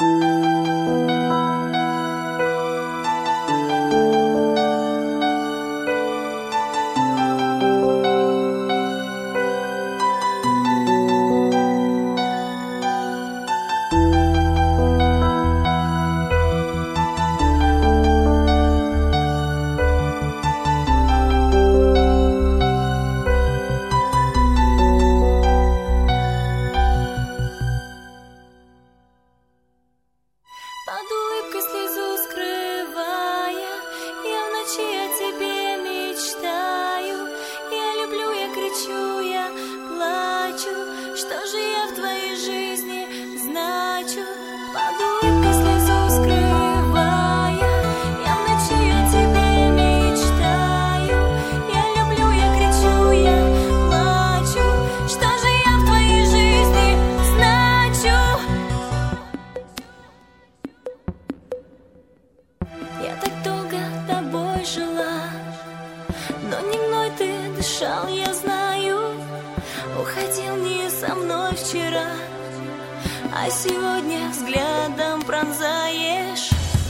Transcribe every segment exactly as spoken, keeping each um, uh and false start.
Под улыбкой слезу скрывая, я в ночи о тебе мечтаю. Я люблю, я кричу, я плачу. Что же я в твоей жизни значу? Под улыбкой слезу скрывая, я в ночи о тебе мечтаю. Я люблю, я кричу, я плачу. Что же я в твоей жизни значу? Я так долго тобой жила, но не мной ты дышал, я знаю. Уходил не со мной вчера, а сегодня взглядом пронзаешь.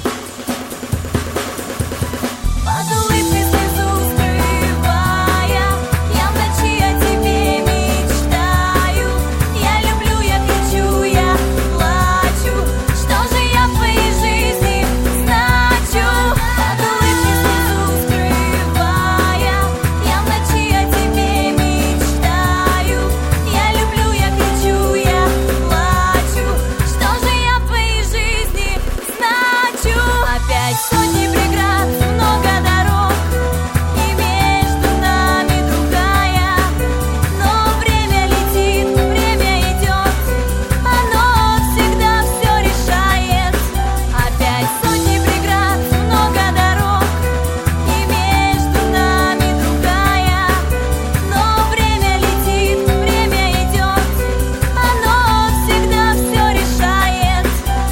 Под улыбкой слезу скрывая, я в ночи о тебе мечтаю. Я люблю, я кричу, я плачу. Что же я в твоей жизни значу? Под улыбкой слезу скрывая, я в ночи о тебе мечтаю. Я люблю, я кричу, я плачу. Что же я в твоей жизни значу? Опять сотни преград, много дорог, и между нами другая. Но время летит, время идет, оно всегда все решает. Опять сотни преград, много дорог, и между нами другая. Но время летит, время идет, оно всегда все решает.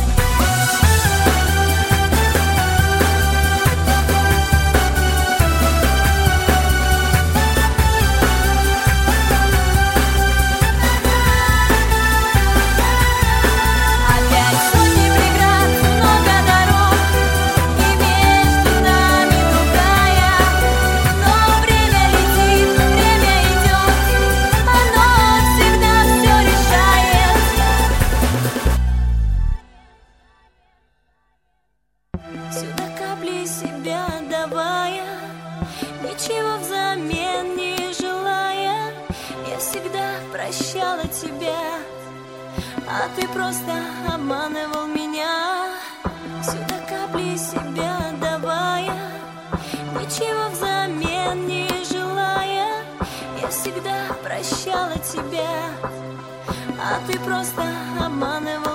Опять сотни преград, много дорог, и между нами другая. Но время летит, время идет, оно всегда все решает. Сюда капли себя давая, ничего взамен не желая. Я всегда прощала тебя, а ты просто обманывал меня. Сюда капли себя давая, ничего взамен не желая. Я всегда прощала тебя, а ты просто обманывал